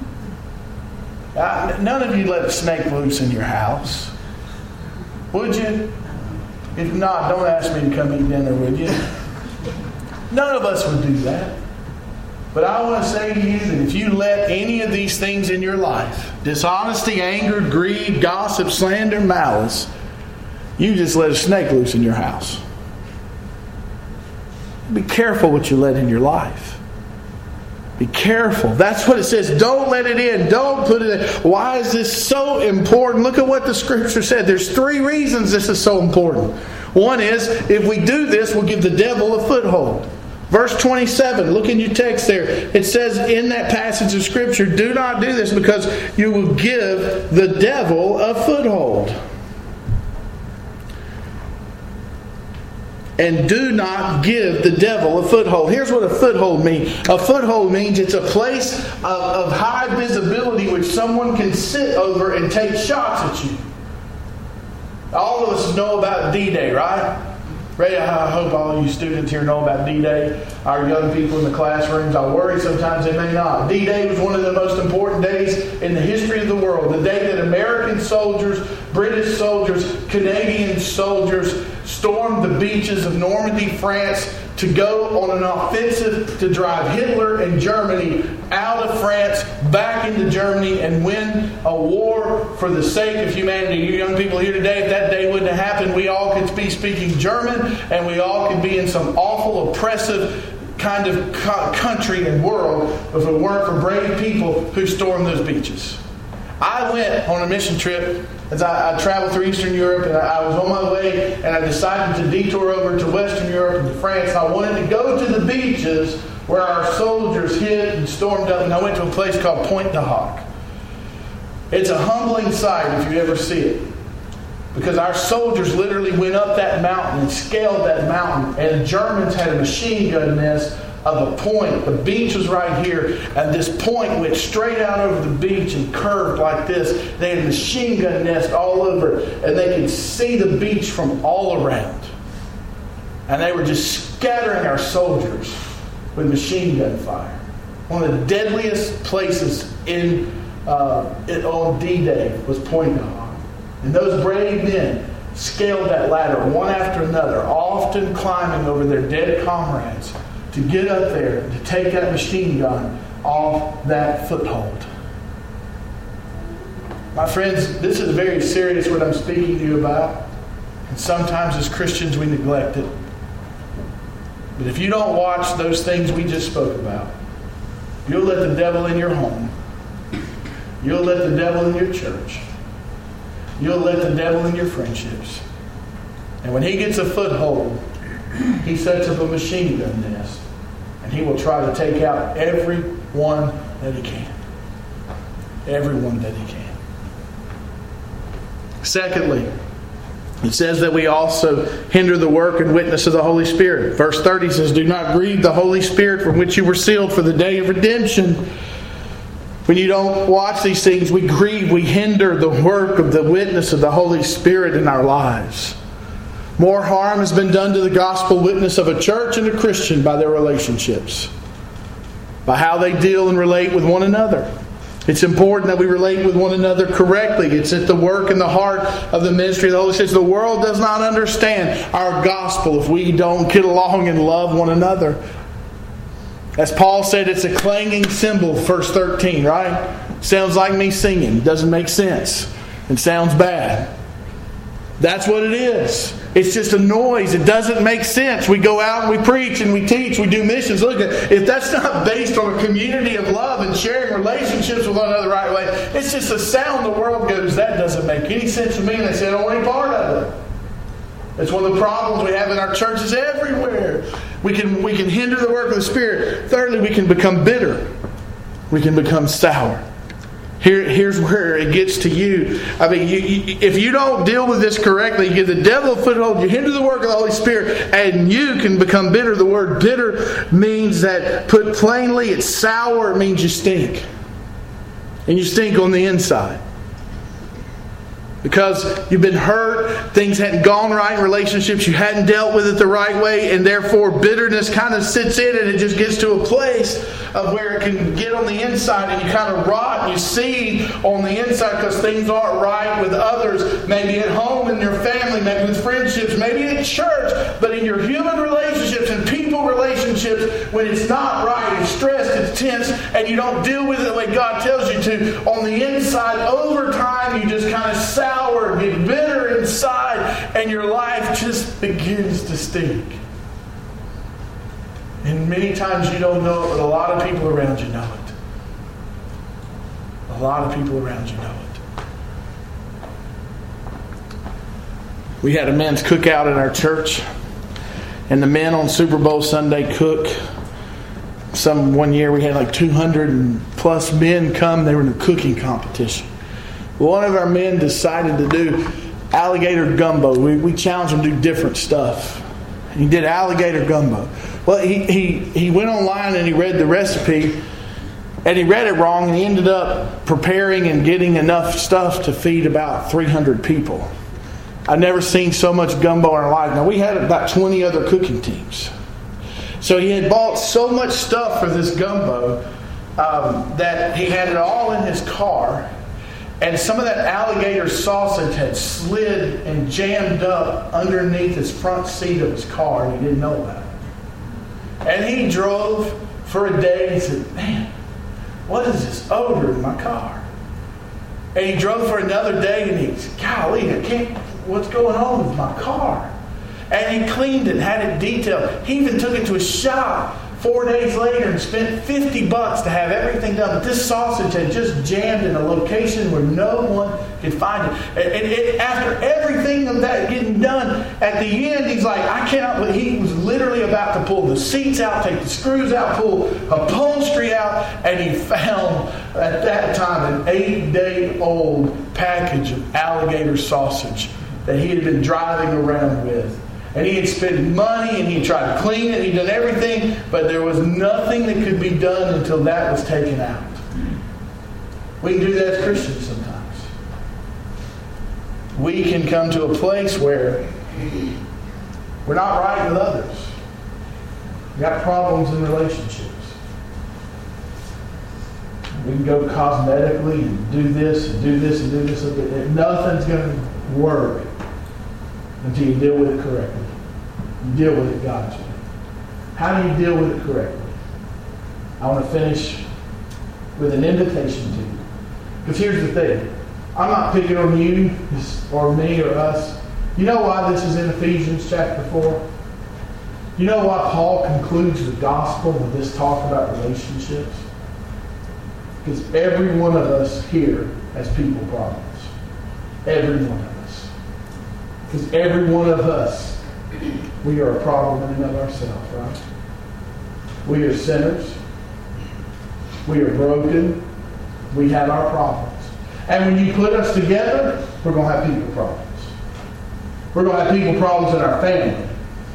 Uh, none of you let a snake loose in your house. Would you? If not, don't ask me to come eat dinner with you. None of us would do that. But I want to say to you that if you let any of these things in your life, dishonesty, anger, greed, gossip, slander, malice, you just let a snake loose in your house. Be careful what you let in your life. Be careful. That's what it says. Don't let it in. Don't put it in. Why is this so important? Look at what the Scripture said. There's three reasons this is so important. One is, if we do this, we'll give the devil a foothold. Verse twenty-seven, look in your text there. It says in that passage of Scripture, do not do this because you will give the devil a foothold. And do not give the devil a foothold. Here's what a foothold means. A foothold means it's a place of, of high visibility which someone can sit over and take shots at you. All of us know about D-Day, right? Ray, I hope all of you students here know about D-Day. Our young people in the classrooms, I worry sometimes they may not. D-Day was one of the most important days in the history of the world. The day that American soldiers, British soldiers, Canadian soldiers stormed the beaches of Normandy, France to go on an offensive to drive Hitler and Germany out of France, back into Germany, and win a war for the sake of humanity. You young people here today, if that day wouldn't have happened, we all could be speaking German, and we all could be in some awful, oppressive kind of country and world if it weren't for brave people who stormed those beaches. I went on a mission trip as I, I traveled through Eastern Europe, and I, I was on my way, and I decided to detour over to Western Europe and to France. And I wanted to go to the beaches where our soldiers hid and stormed up, and I went to a place called Pointe du Hoc. It's a humbling sight if you ever see it, because our soldiers literally went up that mountain and scaled that mountain, and the Germans had a machine gun nest of a point. The beach was right here, and this point went straight out over the beach and curved like this. They had a machine gun nest all over it, and they could see the beach from all around. And they were just scattering our soldiers with machine gun fire. One of the deadliest places in uh, on D-Day was Pointe du Hoc. And those brave men scaled that ladder one after another, often climbing over their dead comrades, to get up there, to take that machine gun off that foothold. My friends, this is very serious what I'm speaking to you about. And sometimes as Christians we neglect it. But if you don't watch those things we just spoke about, you'll let the devil in your home. You'll let the devil in your church. You'll let the devil in your friendships. And when he gets a foothold, he sets up a machine gun nest. And he will try to take out everyone that he can. Everyone that he can. Secondly, it says that we also hinder the work and witness of the Holy Spirit. Verse thirty says, do not grieve the Holy Spirit from which you were sealed for the day of redemption. When you don't watch these things, we grieve, we hinder the work of the witness of the Holy Spirit in our lives. More harm has been done to the gospel witness of a church and a Christian by their relationships, by how they deal and relate with one another. It's important that we relate with one another correctly. It's at the work and the heart of the ministry of the Holy Spirit. The world does not understand our gospel if we don't get along and love one another. As Paul said, it's a clanging cymbal, verse thirteen, right? Sounds like me singing. Doesn't make sense. It sounds bad. That's what it is. It's just a noise. It doesn't make sense. We go out and we preach and we teach. We do missions. Look, if that's not based on a community of love and sharing relationships with one another the right way, it's just a sound the world goes, that doesn't make any sense to me. And they say, I don't want any part of it. It's one of the problems we have in our churches everywhere. We can, we can hinder the work of the Spirit. Thirdly, we can become bitter. We can become sour. Here, here's where it gets to you. I mean, you, you, if you don't deal with this correctly, you give the devil a foothold, you hinder the work of the Holy Spirit, and you can become bitter. The word bitter means that, put plainly, it's sour. It means you stink. And you stink on the inside. Because you've been hurt, things hadn't gone right in relationships, you hadn't dealt with it the right way, and therefore bitterness kind of sits in and it just gets to a place of where it can get on the inside and you kind of rot and you see on the inside because things aren't right with others, maybe at home, in your family, maybe with friendships, maybe in church, but in your human relationships and people relationships, when it's not right, it's stressed, it's tense, and you don't deal with it the way God tells you to, on the inside, over time, you just kind of sour, get bitter inside, and your life just begins to stink. And many times you don't know it, but a lot of people around you know it. A lot of people around you know it. We had a men's cookout in our church, and the men on Super Bowl Sunday cook. Some one year we had like two hundred plus men come. They were in a cooking competition. One of our men decided to do alligator gumbo. We, we challenged him to do different stuff. And he did alligator gumbo. Well, he, he, he went online and he read the recipe, and he read it wrong, and he ended up preparing and getting enough stuff to feed about three hundred people. I've never seen so much gumbo in our life. Now, we had about twenty other cooking teams. So he had bought so much stuff for this gumbo um, that he had it all in his car. And some of that alligator sausage had slid and jammed up underneath his front seat of his car, and he didn't know about it. And he drove for a day and said, man, what is this odor in my car? And he drove for another day and he said, golly, I can't, what's going on with my car? And he cleaned it, had it detailed. He even took it to a shop four days later and spent fifty bucks to have everything done. But this sausage had just jammed in a location where no one could find it. And, and it, after everything of that getting done, at the end, he's like, I cannot believe. He was literally about to pull the seats out, take the screws out, pull upholstery out, and he found, at that time, an eight-day-old package of alligator sausage that he had been driving around with. And he had spent money, and he had tried to clean it, he'd done everything, but there was nothing that could be done until that was taken out. We can do that as Christians sometimes. We can come to a place where we're not right with others. We've got problems in relationships. We can go cosmetically and do this and do this and do this. And nothing's going to work until you deal with it correctly. You deal with it God's way. How do you deal with it correctly? I want to finish with an invitation to you. Because here's the thing. I'm not picking on you or me or us. You know why this is in Ephesians chapter four? You know why Paul concludes the gospel with this talk about relationships? Because every one of us here has people problems. Every one of us. Because every one of us, we are a problem in and of ourselves, right? We are sinners. We are broken. We have our problems. And when you put us together, we're going to have people problems. We're going to have people problems in our family.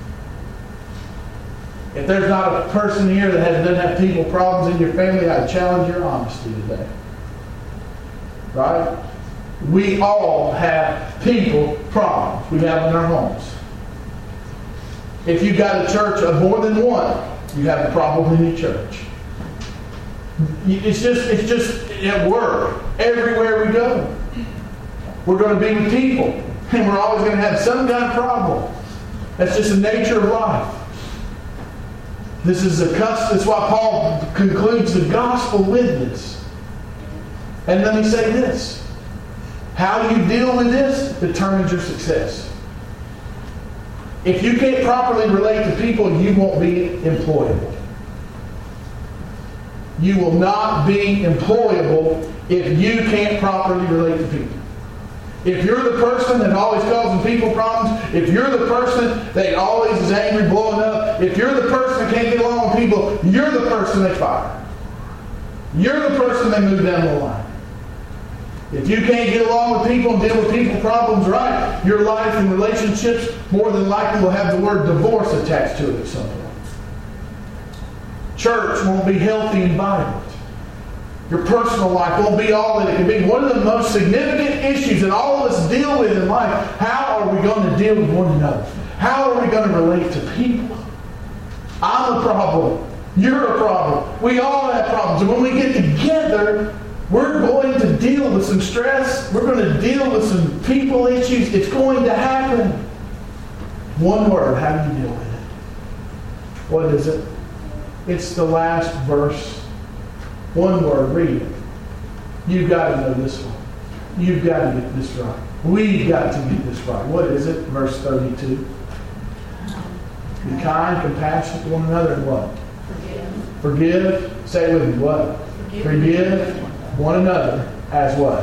If there's not a person here that has, doesn't have people problems in your family, I challenge your honesty today. Right? We all have people problems. We have them in our homes. If you've got a church of more than one, you have a problem in your church. It's just, it's just at work. Everywhere we go, we're going to be with people. And we're always going to have some kind of problem. That's just the nature of life. This is a custom. That's why Paul concludes the gospel with this. And let me say this. How you deal with this determines your success. If you can't properly relate to people, you won't be employable. You will not be employable if you can't properly relate to people. If you're the person that always causing people problems, if you're the person that always is angry, blowing up, if you're the person that can't get along with people, you're the person they fire. You're the person they move down the line. If you can't get along with people and deal with people problems right, your life and relationships more than likely will have the word divorce attached to it at some point. Church won't be healthy and vibrant. Your personal life won't be all that it can be. One of the most significant issues that all of us deal with in life, how are we going to deal with one another? How are we going to relate to people? I'm a problem. You're a problem. We all have problems. And when we get together, we're going to deal with some stress. We're going to deal with some people issues. It's going to happen. One word, how do you deal with it? What is it? It's the last verse. One word, read it. You've got to know this one. You've got to get this right. We've got to get this right. What is it? Verse thirty-two. Be kind, compassionate to one another, and what? Forgive. Forgive. Say it with me. What? Forgive. Forgive one another as what?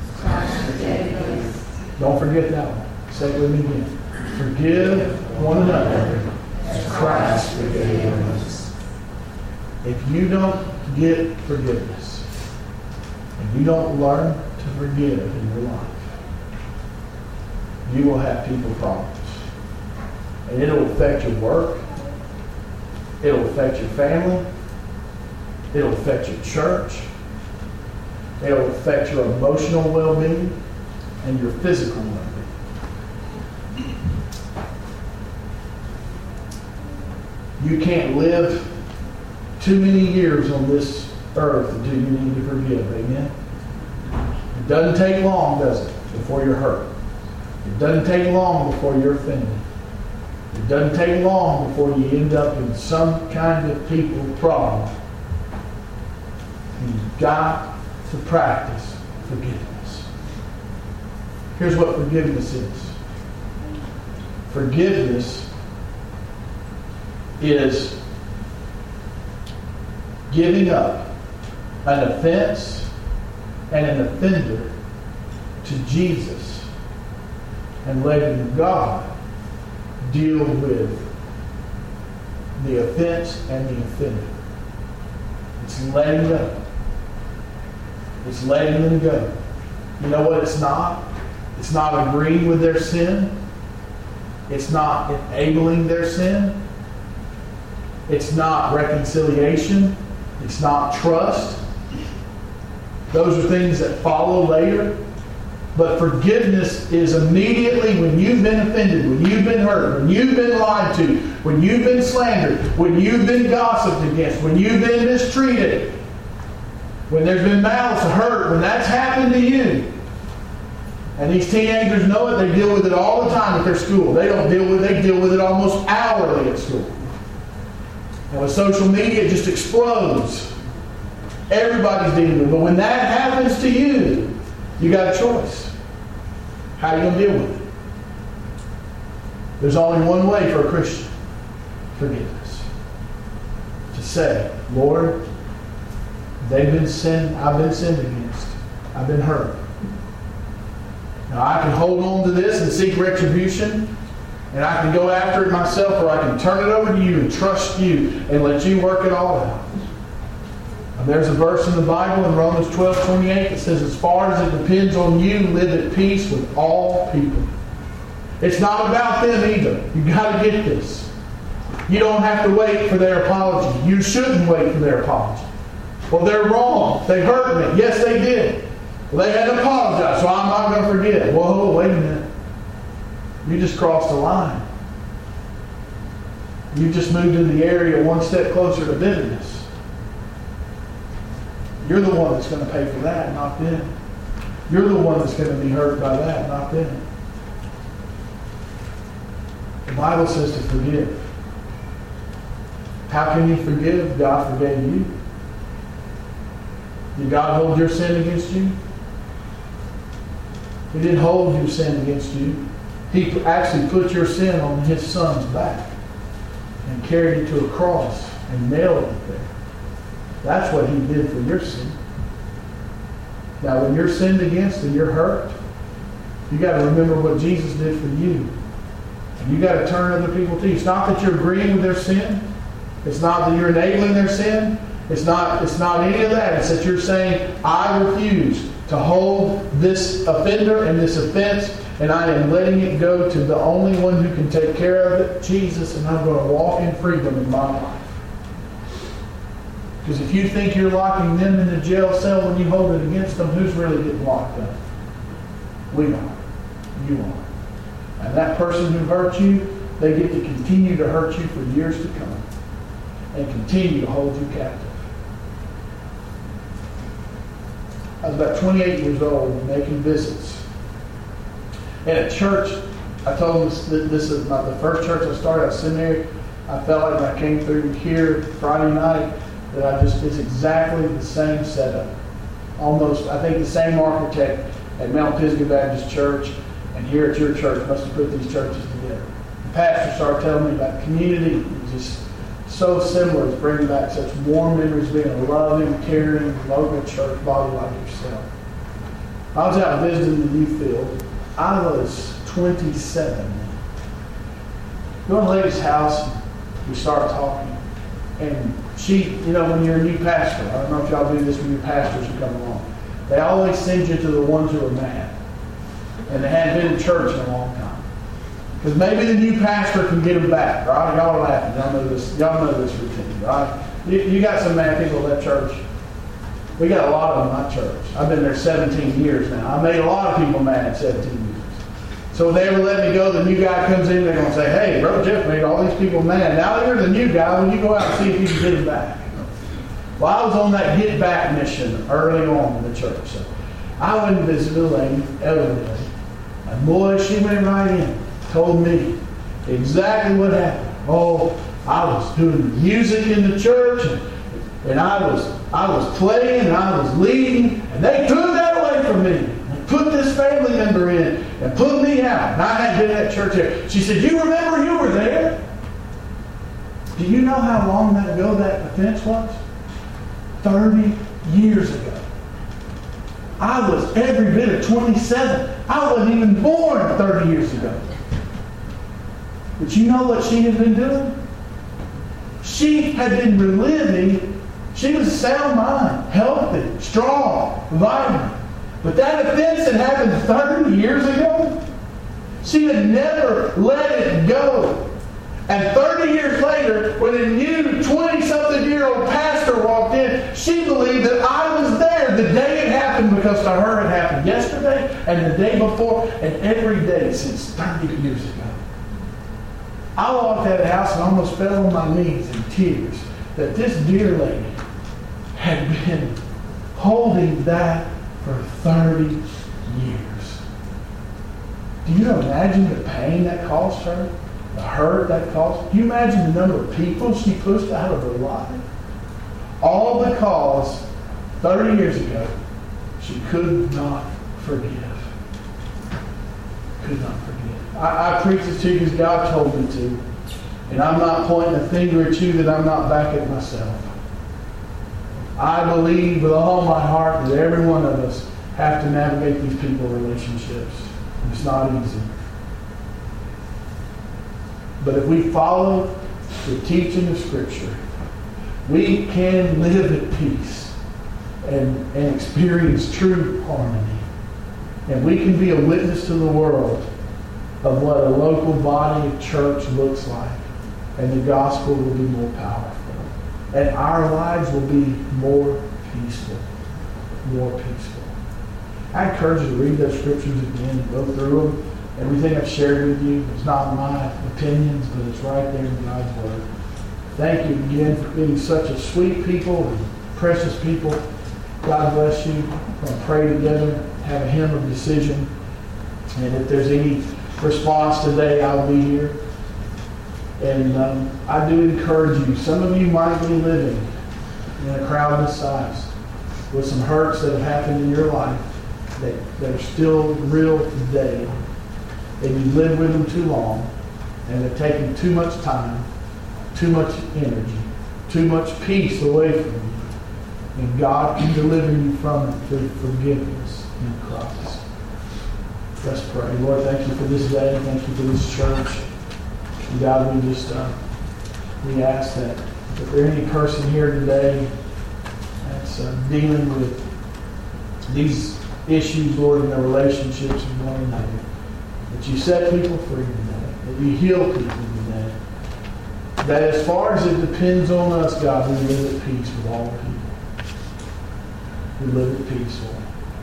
Don't forget that one. Say it with me again. Forgive one another as Christ forgave us. If you don't get forgiveness, and you don't learn to forgive in your life, you will have people problems. And it'll affect your work. It'll affect your family. It'll affect your church. It'll affect your emotional well-being and your physical well-being. You can't live too many years on this earth until you need to forgive. Amen? It doesn't take long, does it, before you're hurt. It doesn't take long before you're offended. It doesn't take long before you end up in some kind of people problem. You've got to practice forgiveness. Here's what forgiveness is. Forgiveness is giving up an offense and an offender to Jesus and letting God deal with the offense and the offender. It's letting go. It's letting them go. You know what it's not? It's not agreeing with their sin. It's not enabling their sin. It's not reconciliation. It's not trust. Those are things that follow later. But forgiveness is immediately when you've been offended, when you've been hurt, when you've been lied to, when you've been slandered, when you've been gossiped against, when you've been mistreated, when there's been malice, hurt, when that's happened to you. And these teenagers know it. They deal with it all the time at their school. They don't deal with it. They deal with it almost hourly at school. And with social media, it just explodes. Everybody's dealing with it. But when that happens to you, you got a choice. How are you going to deal with it? There's only one way for a Christian. forgiveness. To say, Lord, they've been sinned, I've been sinned against. I've been hurt. Now I can hold on to this and seek retribution, and I can go after it myself, or I can turn it over to you and trust you and let you work it all out. And there's a verse in the Bible in Romans twelve twenty-eight that says, as far as it depends on you, live at peace with all people. It's not about them either. You've got to get this. You don't have to wait for their apology. You shouldn't wait for their apology. Well, they're wrong. They hurt me. Yes, they did. Well, they had to apologize, so I'm not going to forget. Whoa, wait a minute. You just crossed the line. You just moved in the area one step closer to bitterness. You're the one that's going to pay for that, not them. You're the one that's going to be hurt by that, not them. The Bible says to forgive. How can you forgive? God forgave you. Did God hold your sin against you? He didn't hold your sin against you. He actually put your sin on His Son's back and carried it to a cross and nailed it there. That's what He did for your sin. Now, when you're sinned against and you're hurt, you got to remember what Jesus did for you. And you got to turn other people to you. It's not that you're agreeing with their sin. It's not that you're enabling their sin. It's not, it's not any of that. It's that you're saying, I refuse to hold this offender and this offense, and I am letting it go to the only one who can take care of it, Jesus, and I'm going to walk in freedom in my life. Because if you think you're locking them in the jail cell when you hold it against them, who's really getting locked up? We are. You are. And that person who hurt you, they get to continue to hurt you for years to come and continue to hold you captive. I was about twenty-eight years old making visits. And at church, I told them this, this is my, the first church I started at seminary. I felt like when I came through here Friday night that I just, it's exactly the same setup. Almost, I think the same architect at Mount Pisgah Baptist Church and here at your church must have put these churches together. The pastor started telling me about community. It was just so similar. It's bringing back such warm memories of being a loving, caring, local church body like yourself. I was out visiting the youth field. I was twenty-seven. Go to a lady's house, we started talking. And she, you know, when you're a new pastor, I don't know if y'all do this when new pastors who come along, they always send you to the ones who are mad. And they hadn't been in church in a long time. Because maybe the new pastor can get them back, right? Y'all are laughing. Y'all know this, y'all know this routine, right? You, you got some mad people at that church. We got a lot of them in my church. I've been there seventeen years now. I made a lot of people mad in seventeen years. So when they ever let me go, the new guy comes in, they're going to say, hey, Brother Jeff made all these people mad. Now you're the new guy. When you go out and see if you can get them back. Well, I was on that get back mission early on in the church. So I went and visited a lady, elderly lady. And boy, she went right in, told me exactly what happened. Oh, I was doing music in the church, and, and I was I was playing, and I was leading, and they took that away from me. And put this family member in, and put me out. And I hadn't been at church here. She said, you remember you were there? Do you know how long that ago that offense was? thirty years ago. I was every bit of twenty-seven. I wasn't even born thirty years ago. But you know what she had been doing? She had been reliving. She was sound mind, healthy, strong, vibrant. But that offense that happened thirty years ago, she had never let it go. And thirty years later, when a new twenty-something-year-old pastor walked in, she believed that I was there the day it happened, because to her it happened yesterday and the day before and every day since thirty years ago. I walked out of the house and almost fell on my knees in tears that this dear lady had been holding that for thirty years. Do you imagine the pain that cost her? The hurt that cost? Do you imagine the number of people she pushed out of her life? All because thirty years ago, she could not forgive. Could not forgive. I, I preach this to you because God told me to. And I'm not pointing a finger at you that I'm not back at myself. I believe with all my heart that every one of us have to navigate these people relationships. It's not easy. But if we follow the teaching of Scripture, we can live at peace and, and experience true harmony. And we can be a witness to the world of what a local body of church looks like. And the gospel will be more powerful. And our lives will be more peaceful. More peaceful. I encourage you to read those scriptures again and go through them. Everything I've shared with you is not my opinions, but it's right there in God's Word. Thank you again for being such a sweet people and precious people. God bless you. We're going to pray together, have a hymn of decision. And if there's any response today, I'll be here. And um, I do encourage you. Some of you might be living in a crowd this size with some hurts that have happened in your life that, that are still real today. And you've lived with them too long, and they're taking too much time, too much energy, too much peace away from you. And God can deliver you from it through forgiveness in Christ. Let's pray. Lord, thank you for this day. Thank you for this church. And God, we just uh, we ask that if there's any person here today that's uh, dealing with these issues, Lord, in their relationships with one another, that you set people free today, that you heal people today, that as far as it depends on us, God, we live at peace with all people. We live at peace, Lord.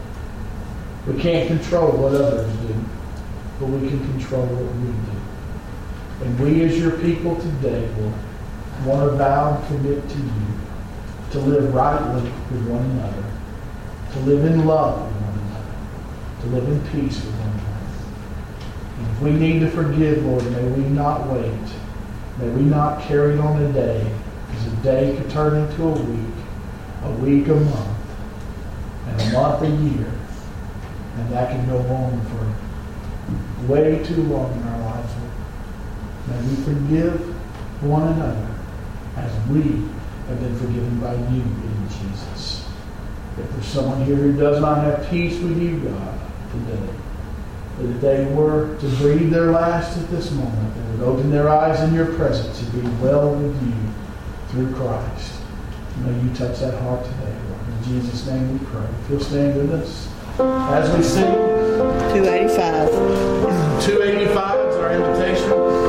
We can't control what others do, but we can control what we do. And we as your people today, Lord, want to vow and commit to you to live rightly with one another, to live in love with one another, to live in peace with one another. And if we need to forgive, Lord, may we not wait. May we not carry on a day, because a day could turn into a week, a week a month, and a month a year. And that can go on for way too long in our lives, Lord. May we forgive one another as we have been forgiven by you in Jesus. If there's someone here who does not have peace with you, God, today, that if they were to breathe their last at this moment, they would open their eyes in your presence and be well with you through Christ. May you touch that heart today, Lord. In Jesus' name we pray. If you'll stand with us as we sing. two eighty-five. two eighty-five is our invitation.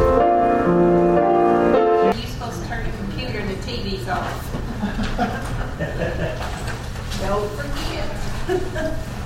You're supposed to turn the computer and the T V's off. Don't forget.